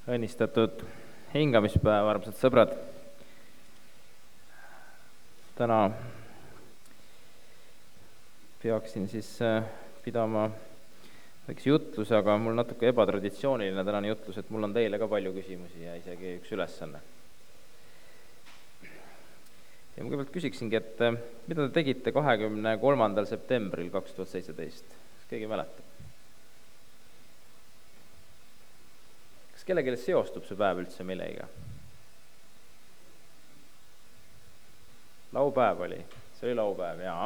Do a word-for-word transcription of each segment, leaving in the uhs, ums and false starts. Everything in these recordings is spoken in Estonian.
Õnnistatud hingamispäev, armsad sõbrad. Täna peaksin siis pidama väikse jutluse, aga mul natuke ebatraditsiooniline tänane jutlus, et mul on teile ka palju küsimusi ja isegi üks ülesanne. Ja ma kõigepealt küsiksingi, et mida te tegite kahekümne kolmandal septembril kaks tuhat seitseteist? Kas keegi mäletab? Kas kellelegi seostub see päev üldse millega? Laupäev oli. See oli laupäev, jaa.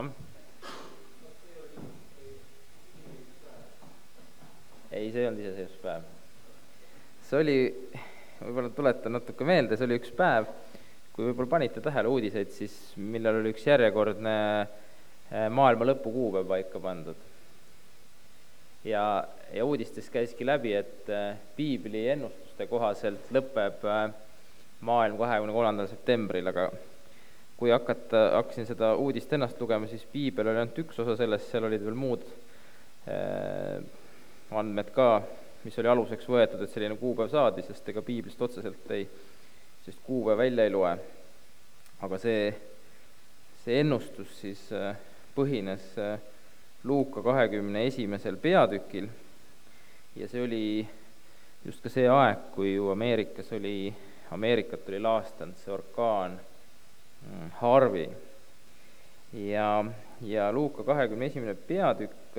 Ei, see ei olnud iseseisvuspäev. See oli, võib-olla tuletan natuke meelde, see oli üks päev, kui võib-olla panite tähele uudiseid, siis millal oli üks järjekordne maailma lõpu kuupäev paika pandud. Ja, ja uudistes käiski läbi, et piibli ennustuste kohaselt lõpeb maailm kahekümne kolmandal septembril, aga kui hakata, hakkasin seda uudist ennast lugema, siis piibel oli ainult üks osa sellest, seal olid veel muud eh, andmed ka, mis oli aluseks võetud, et selline kuupäev saadi, sest ega piiblist otseselt ei, sest kuupäev välja ei loe. Aga see, see ennustus siis põhines Luuka kahekümne esimesel peatükil ja see oli just ka see aeg, kui ju Ameerikas oli, Ameerikat oli laastanud see orkaan Harvey. Ja, ja Luuka kahekümne esimene peatükk,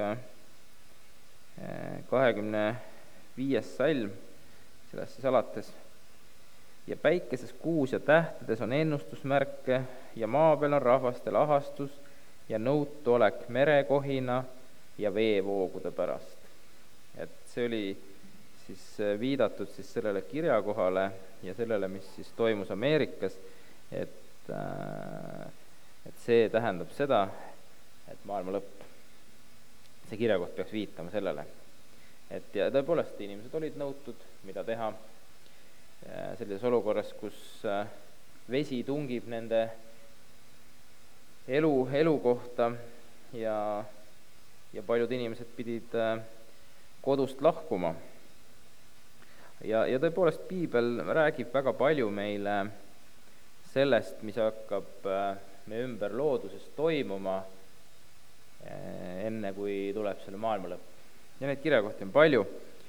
kahekümne viies salm, sellest siis alates. Ja päikeses, kuus ja tähtedes on ennustusmärke ja maa peal on rahvastel ahastus ja nõutu olek merekohina ja veevoogude pärast. Et see oli siis viidatud siis sellele kirjakohale ja sellele, mis siis toimus Ameerikas, et et see tähendab seda, et maailma lõpp, see kirjakoht peaks viitama sellele. Et ja tõepoolest inimesed olid nõutud, mida teha sellises olukorras, kus vesi tungib nende elu, elu kohta ja, ja paljud inimesed pidid kodust lahkuma. Ja, ja tõepoolest piibel räägib väga palju meile sellest, mis hakkab meie ümber looduses toimuma enne, kui tuleb selle maailma lõpp. Ja neid kirjakohti on palju,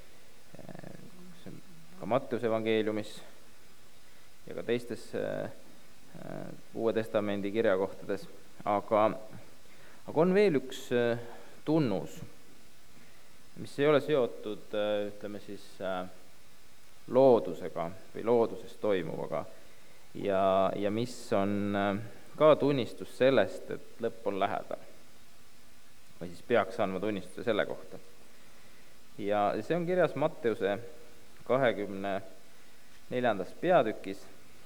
ka Matteuse evangeeliumis ja ka teistes Uue Testamendi kirjakohtades. Aga, aga on veel üks tunnus, mis ei ole seotud, ütleme siis, loodusega või looduses toimuvaga. Ja, ja mis on ka tunnistus sellest, et lõpp on lähedal. Või siis peaks andma tunnistuse selle kohta. Ja see on kirjas Matteuse kahekümne neljandas peatükis.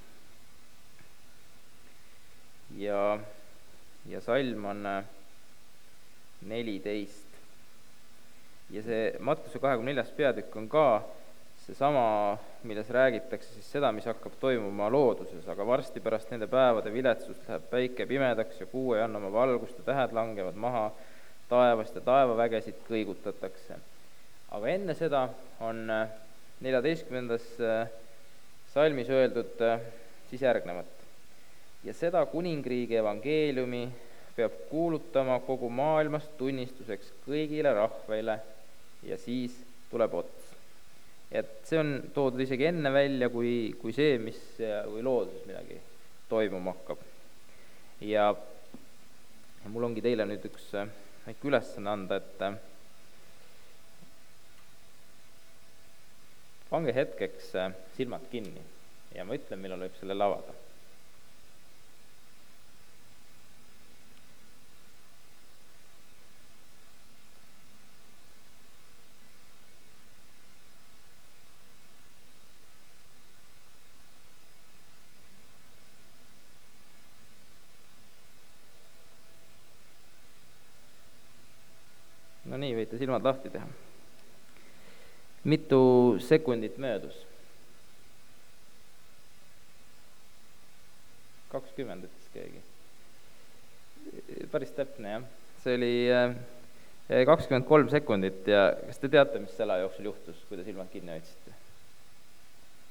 Ja, ja salm on neliteist. Ja see Matteuse kahekümne neljas peatükk on ka seesama, milles räägitakse siis seda, mis hakkab toimuma looduses, aga varsti pärast nende päevade viletsust läheb päike pimedaks ja kuu ei anna oma valgust ja tähed langevad maha taevast ja taevavägesid kõigutatakse. Aga enne seda on neljateistkümnendas salmis öeldud siis järgnevat. Ja seda kuningriigi evangeeliumi peab kuulutama kogu maailmast tunnistuseks kõigile rahveile ja siis tuleb ots. Et see on toodud isegi enne välja kui, kui see, mis kui looduses midagi toimuma hakkab. Ja, ja mul ongi teile nüüd üks väike ülesanne anda, et pange hetkeks silmad kinni ja ma ütlen, millal võib selle lavada. No nii, võite silmad lahti teha. Mitu sekundit möödus? kakskümmend ütles keegi. Päris täpne, jah. See oli kakskümmend kolm sekundit ja kas te teate, mis selle jooksul juhtus, kui te silmad kinni hoidsite?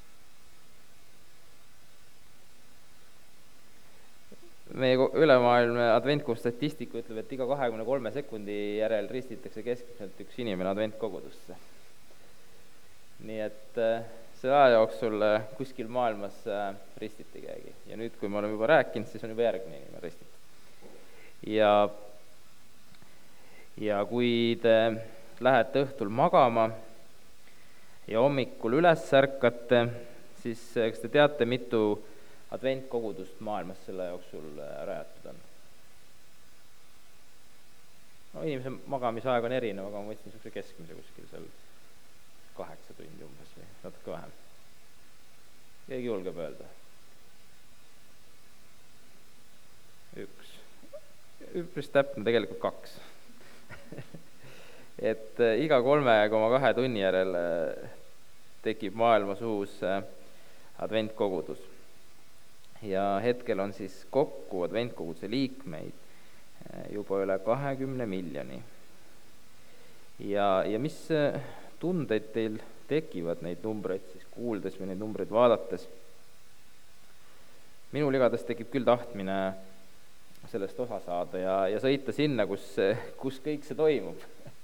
meie ülemaailmne adventkuu statistika ütleb, et iga kahekümne kolme sekundi järel ristitakse keskmiselt üks inimene adventkogudusse. Nii et selle aja jooksul kuskil maailmas ristiti keegi. Ja nüüd, kui me oleme juba rääkinud, siis on juba järgmine inimene ristitud. Ja, ja kui te lähete õhtul magama ja hommikul üles ärkate, siis eks te teate, mitu adventkogudust maailmas selle jooksul rajatud on. No inimese magamisaeg on erinev, aga ma võtsin niisuguse keskmise kuskil seal kaheksa tundi umbes või natuke vähem. Keegi julgeb öelda? Üks. Üpris täpne, tegelikult kaks. Et iga kolme koma kahe tunni järel tekib maailmas uus adventkogudus. Ja hetkel on siis kokku adventkoguduse liikmeid juba üle kahekümne miljoni. Ja, ja mis tundeid teil tekivad neid numbreid siis kuuldes või neid numbreid vaadates? Minul igatahes tekib küll tahtmine sellest osa saada ja, ja sõita sinna, kus, kus kõik see toimub.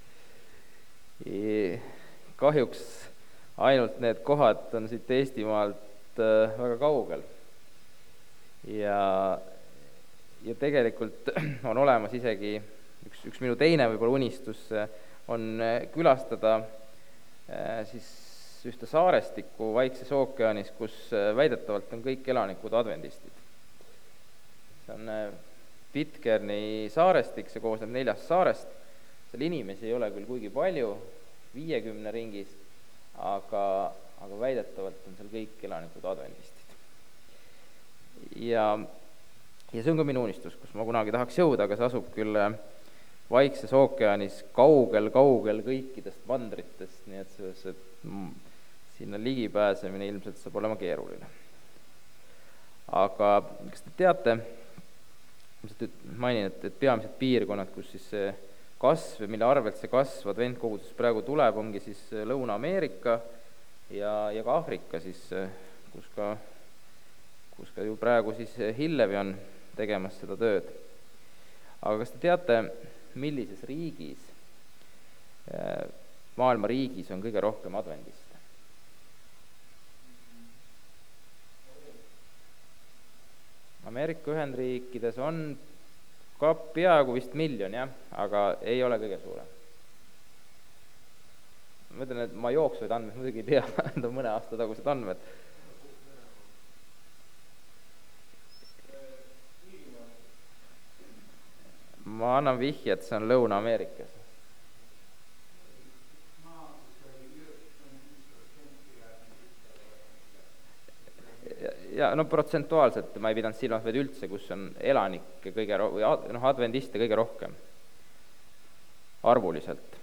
Kahjuks ainult need kohad on siit Eestimaalt väga kaugel. Ja, ja tegelikult on olemas isegi üks, üks minu teine võib-olla unistus on külastada siis ühte saarestikku Vaikses ookeanis, kus väidetavalt on kõik elanikud adventistid. See on Pitcairni saarestik, see koosneb neljast saarest. Seal inimesi ei ole küll kuigi palju, viiekümne ringis, aga, aga väidetavalt on seal kõik elanikud adventistid. Ja, ja see on ka minu unistus, kus ma kunagi tahaks jõuda, aga see asub küll Vaikses ookeanis kaugel, kaugel kõikidest mandritest, nii et see, see, sinna ligipääsemine ilmselt saab olema keeruline. Aga kas te teate, mainin, et, et peamised piirkonnad, kus siis see kasv, mille arvelt see kasv adventkogudus praegu tuleb, ongi siis Lõuna-Ameerika ja, ja ka Aafrika, siis, kus, ka, kus ka ju praegu siis Hillevi on tegemas seda tööd. Aga kas te teate, millises riigis, maailma riigis on kõige rohkem adventiste? Ameerika Ühendriikides on ka peaaegu vist miljon, jah, aga ei ole kõige suurem. Ma ütlen, et ma jooksuid andmed muidugi ei tea, need on mõne aasta tagused andmed. Ma annan vihje, et see on Lõuna-Ameerikas. Ja no protsentuaalselt ma ei pidanud silmas, vaid üldse, kus on elanikke kõige ro- või ad, noh, adventiste kõige rohkem arvuliselt.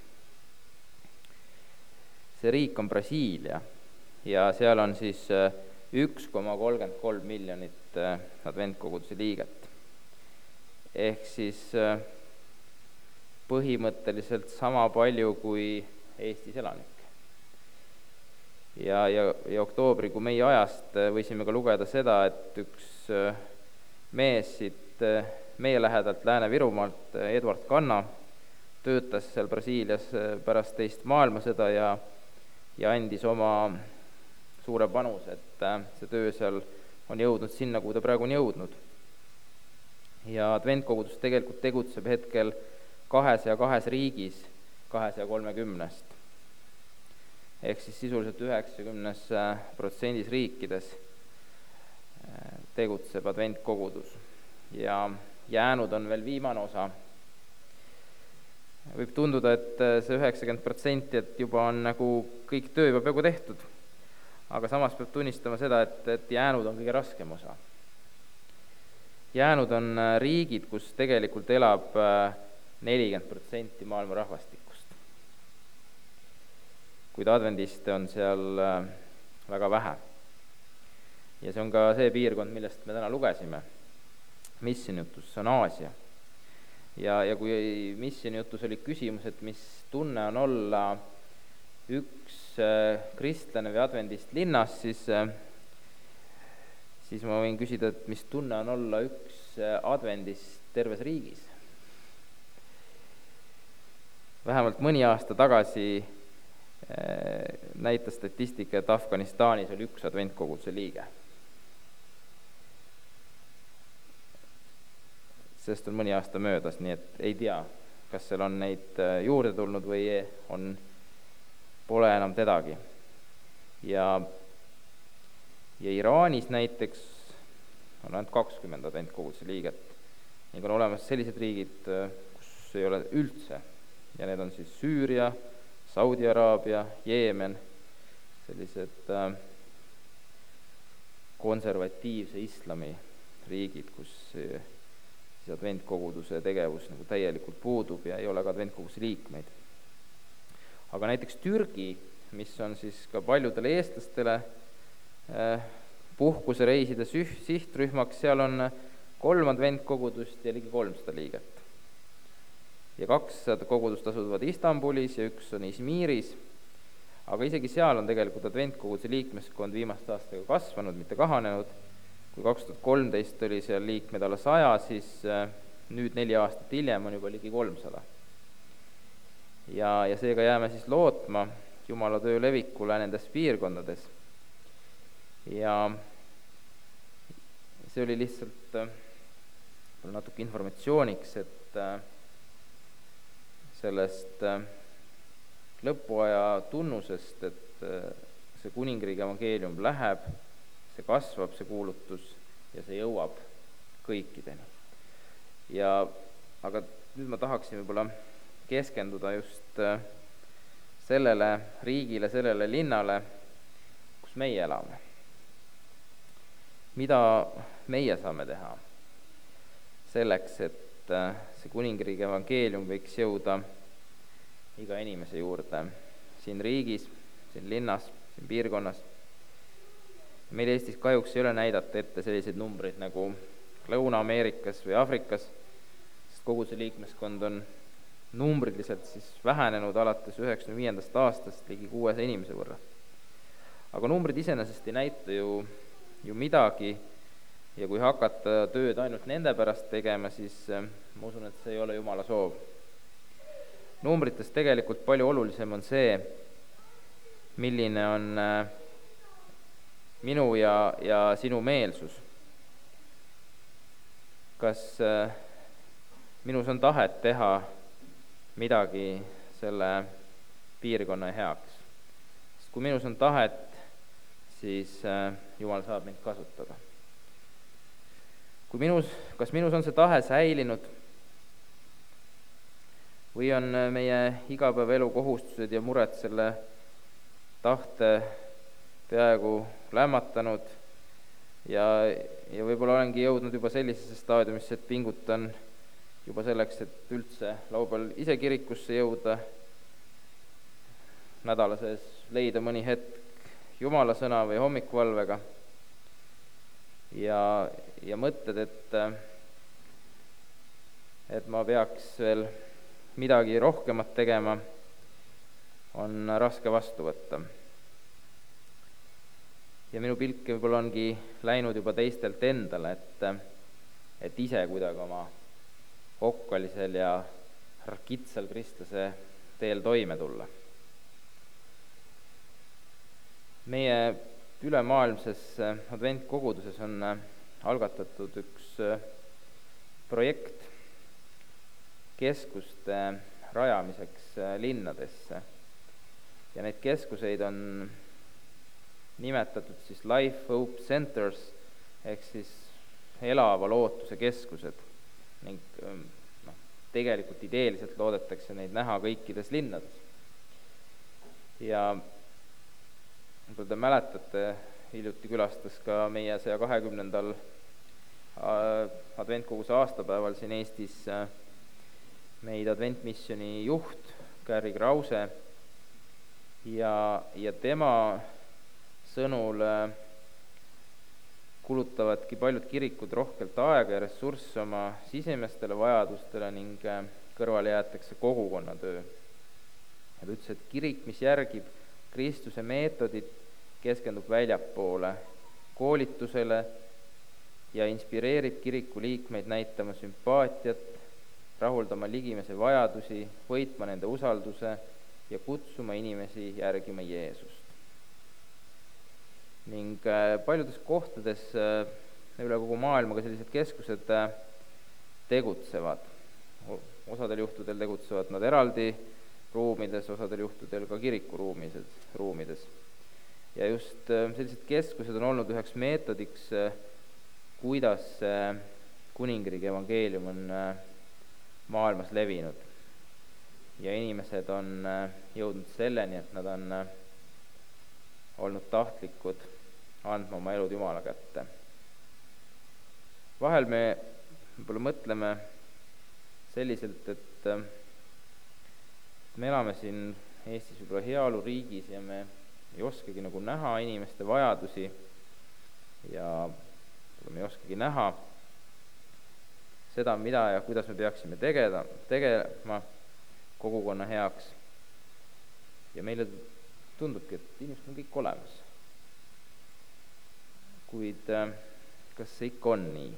See riik on Brasiilia ja seal on siis üks koma kolmkümmend kolm miljonit adventkoguduse liiget. Ehk siis põhimõtteliselt sama palju kui Eestis elanik. Ja, ja, ja oktoobrikuu meie ajast võisime ka lugeda seda, et üks mees siit meie lähedalt Lääne-Virumaalt, Edward Kanna, töötas seal Brasiilias pärast teist maailmasõda ja, ja andis oma suure panuse, et see töö seal on jõudnud sinna, kuhu ta praegu on jõudnud. Ja adventkogudus tegelikult tegutseb hetkel kahesaja kahes riigis kahesaja kolmekümnest. Ehk siis sisuliselt üheksakümnes protsendis riikides tegutseb adventkogudus. Ja jäänud on veel viimane osa. Võib tunduda, et see üheksakümmend protsenti, et juba on nagu kõik töö juba peaaegu tehtud. Aga samas peab tunnistama seda, et, et jäänud on kõige raskem osa. Jäänud on riigid, kus tegelikult elab nelikümmend protsenti maailma rahvastikust. Kuid adventiste on seal väga vähe. Ja see on ka see piirkond, millest me täna lugesime. Missionijutus, see on Aasia. Ja, ja kui missionijutus oli küsimus, et mis tunne on olla üks kristlane või adventist linnas, siis siis ma võin küsida, et mis tunne on olla üks advendis terves riigis. Vähemalt mõni aasta tagasi näitas statistika, et Afganistanis oli üks adventkoguduse liige. Sest on mõni aasta möödas, nii et ei tea, kas seal on neid juurde tulnud või on, pole enam tedagi. Ja, ja Iraanis näiteks on ainult kakskümmend adventkoguduse liiget. Ning on olemas sellised riigid, kus ei ole üldse. Ja need on siis Süüria, Saudi-Araabia, Jeemen, sellised äh, konservatiivse islami riigid, kus äh, siis adventkoguduse tegevus nagu täielikult puudub ja ei ole ka adventkoguduse liikmeid. Aga näiteks Türgi, mis on siis ka paljudele eestlastele äh, puhkusereiside sihtrühmaks, seal on kolm adventkogudust ja ligi kolmsada liiget. Ja kaks kogudust asuvad Istanbulis ja üks on Izmiris, aga isegi seal on tegelikult adventkoguduse liikmeskond viimaste aastaga kasvanud, mitte kahanenud. Kui kaks tuhat kolmteist oli seal liikmed alla saja, siis nüüd neli aastat hiljem on juba ligi kolmsada. Ja, ja seega jääme siis lootma Jumala töö levikule nendes piirkondades. Ja see oli lihtsalt natuke informatsiooniks, et sellest lõpuaja tunnusest, et see kuningriigi evangeelium läheb, see kasvab, see kuulutus ja see jõuab kõikideni. Ja, aga nüüd ma tahaksin võib-olla keskenduda just sellele riigile, sellele linnale, kus meie elame. Mida meie saame teha selleks, et see kuningriigi evangeelium võiks jõuda iga inimese juurde siin riigis, siin linnas, siin piirkonnas. Meil Eestis kahjuks ei ole näidata ette selliseid numbreid nagu Lõuna-Ameerikas või Afrikas, sest kogu see liikmeskond on numbriliselt siis vähenenud alates üheksakümne viiendast aastast ligi kuuesaja inimese võrra. Aga numbrid iseenesest ei näita ju, ju midagi, ja kui hakata tööd ainult nende pärast tegema, siis ma usun, et see ei ole Jumala soov. Numbritest tegelikult palju olulisem on see, milline on minu ja, ja sinu meelsus. Kas minus on tahet teha midagi selle piirkonna heaks? Sest kui minus on tahet, siis Jumal saab mind kasutada. Kui minus, kas minus on see tahe säilinud või on meie igapäevaelu kohustused ja mured selle tahte peaaegu lämmatanud ja, ja võib-olla olengi jõudnud juba sellisesse staadiumisse, et pingutan juba selleks, et üldse laupäeval ise kirikusse jõuda, nädala sees leida mõni hetk Jumala sõna või hommikuvalvega ja, ja mõtted, et, et ma peaks veel midagi rohkemat tegema, on raske vastu võtta. Ja minu pilk võib-olla ongi läinud juba teistelt endale, et, et ise kuidagi oma okkalisel ja kitsal kristlase teel toime tulla. Meie ülemaailmses adventkoguduses on algatatud üks projekt keskuste rajamiseks linnadesse. Ja neid keskuseid on nimetatud siis Life Hope Centers ehk siis elava lootuse keskused. Ning no, tegelikult ideeliselt loodetakse neid näha kõikides linnades. Ja kui te mäletate, hiljuti külastas ka meie saja kahekümnendal adventkoguse aastapäeval siin Eestis meid adventmisjoni juht Gary Krause ja, ja tema sõnul kulutavadki paljud kirikud rohkelt aega ja ressursse oma sisemistele vajadustele ning kõrvale jäetakse kogukonnatöö. Ja ta ütles, et kirik, mis järgib Kristuse meetodit, keskendub väljapoole, koolitusele ja inspireerib kiriku liikmeid näitama sümpaatiat, rahuldama ligimese vajadusi, võitma nende usalduse ja kutsuma inimesi järgima Jeesust. Ning paljudes kohtades üle kogu maailma ka sellised keskused tegutsevad. Osadel juhtudel tegutsevad nad eraldi ruumides, osadel juhtudel ka kiriku ruumides, ruumides. Ja just sellised keskused on olnud üheks meetodiks, kuidas kuningriigi evangeelium on maailmas levinud. Ja inimesed on jõudnud selleni, et nad on olnud tahtlikud andma oma elud Jumala kätte. Vahel me võib-olla mõtleme selliselt, et me elame siin Eestis võib-olla heaoluriigis ja me ei oskagi nagu näha inimeste vajadusi ja me ei oskagi näha seda, mida ja kuidas me peaksime tegeda, tegema kogukonna heaks. Ja meile tundubki, et inimesed on kõik olemas. Kuid kas see ikka on nii?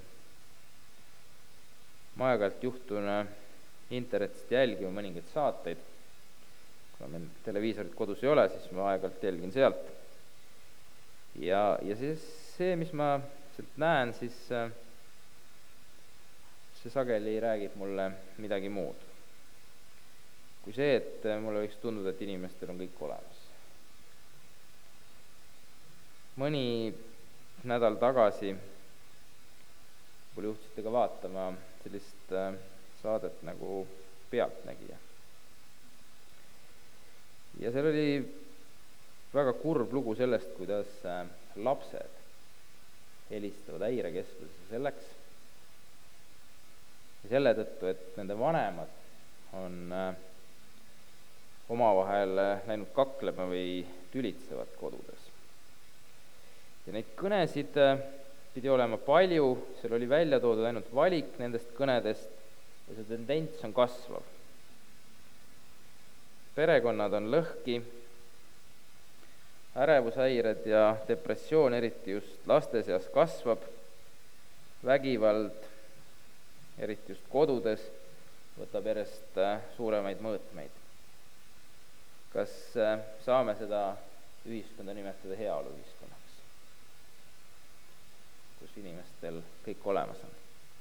Ma aeg-ajalt juhtun internetist jälgima mõningaid saateid. Kuna meil televiisorit kodus ei ole, siis ma aeg-ajalt jälgin sealt. Ja, ja see, see, mis ma sealt näen, siis see sageli räägib mulle midagi muud. Kui see, et mulle võiks tunduda, et inimestel on kõik olemas. Mõni nädal tagasi kui juhtisite ka vaatama sellist saadet nagu Pealtnägija. Ja seal oli väga kurb lugu sellest, kuidas lapsed helistavad häirekeskusesse selleks ja selle tõttu, et nende vanemad on omavahel läinud kaklema või tülitsevad kodudes. Ja neid kõnesid pidi olema palju, seal oli välja toodud ainult valik nendest kõnedest ja see tendents on kasvav. Perekonnad on lõhki, ärevushäired ja depressioon, eriti just laste seas, kasvab, vägivald, eriti just kodudes, võtab järjest suuremaid mõõtmeid. Kas saame seda ühiskonda nimetada heaoluühiskonnaks, kus inimestel kõik olemas on?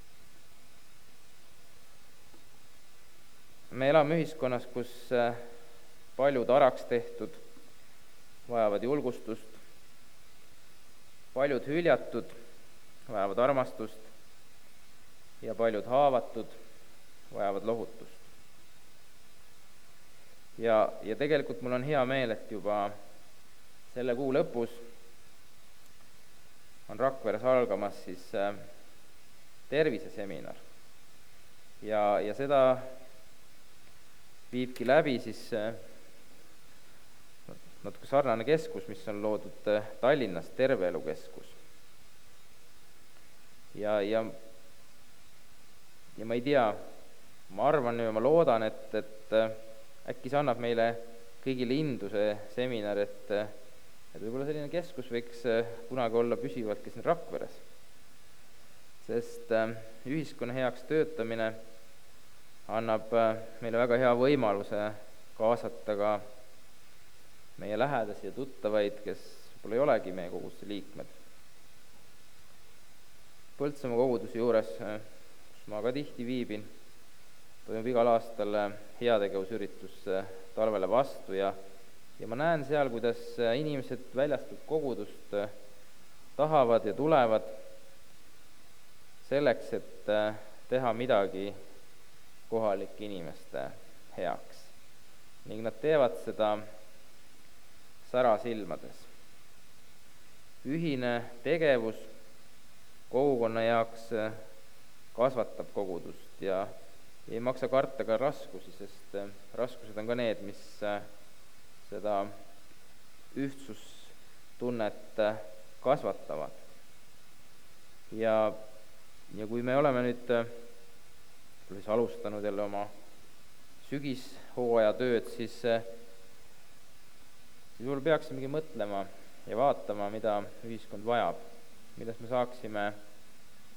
Me elame ühiskonnas, kus paljud araks tehtud vajavad julgustust, paljud hüljatud vajavad armastust ja paljud haavatud vajavad lohutust. Ja, ja tegelikult mul on hea meel, et juba selle kuu lõpus on Rakveres algamas siis terviseseminar. Ja, ja seda viibki läbi siis natuke sarnane keskus, mis on loodud Tallinnas, Terveelukeskus. Ja, ja, ja ma ei tea, ma arvan ja ma loodan, et, et äkki see annab meile kõigile indu see seminar, et, et võib-olla selline keskus võiks kunagi olla püsivalt ka siin Rakveres. Sest ühiskonna heaks töötamine annab meile väga hea võimaluse kaasata ka meie lähedasi ja tuttavaid, kes võib-olla ei olegi meie koguduse liikmed. Põltsamaa koguduse juures, kus ma ka tihti viibin, toimub igal aastal heategevusüritus talvele vastu ja, ja ma näen seal, kuidas inimesed väljastult kogudust tahavad ja tulevad selleks, et teha midagi kohalike inimeste heaks. Ning nad teevad seda särasilmades. Ühine tegevus kogukonna jaoks kasvatab kogudust ja ei maksa karta ka raskusi, sest raskused on ka need, mis seda ühtsustunnet kasvatavad. Ja, ja kui me oleme nüüd siis alustanud jälle oma sügishooaja tööd, siis, siis võib-olla peaksimegi mõtlema ja vaatama, mida ühiskond vajab, milles me saaksime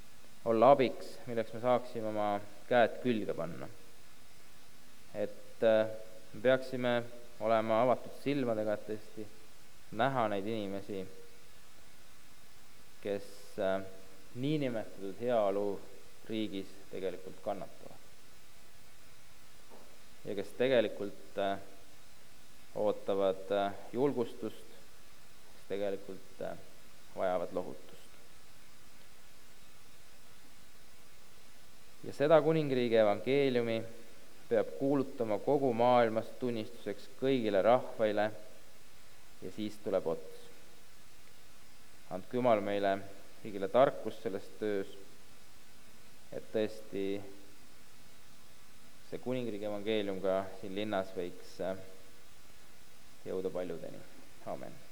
olla abiks, milleks me saaksime oma käed külge panna. Et me peaksime olema avatud silmadega, et tõesti näha neid inimesi, kes niinimetatud heaolu riigis tegelikult kannatavad. Ja kes tegelikult ootavad julgustust, kes tegelikult vajavad lohutust. Ja seda kuningriigi evangeeliumi peab kuulutama kogu maailmas tunnistuseks kõigile rahvaile ja siis tuleb ots. Andke Jumal meile kõigile tarkust selles töös, et tõesti see kuningriigi evangeelium ka siin linnas võiks jõuda paljudeni. Amen.